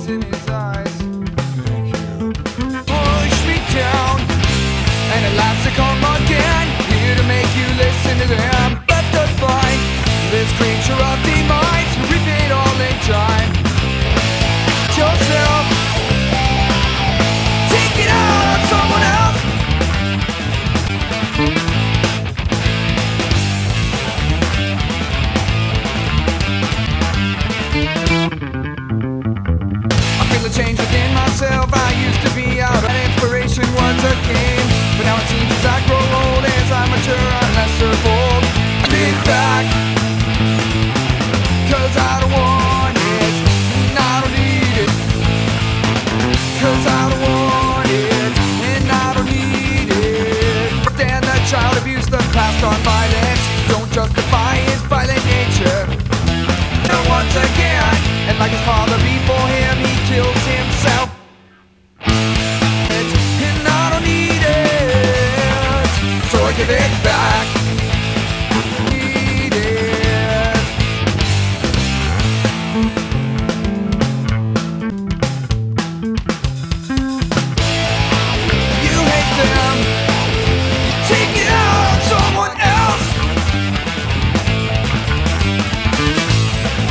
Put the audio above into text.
lights in his eyes. Push me down, and at last I come again, here to make you listen to them. Left to find this creature of the mind, to rip it all in time. Yourself, take it out on someone else. I feel a change within myself. I used to be out, and inspiration was a game. But now it seems as I grow old, as I mature, I'm lesser bold. I've been back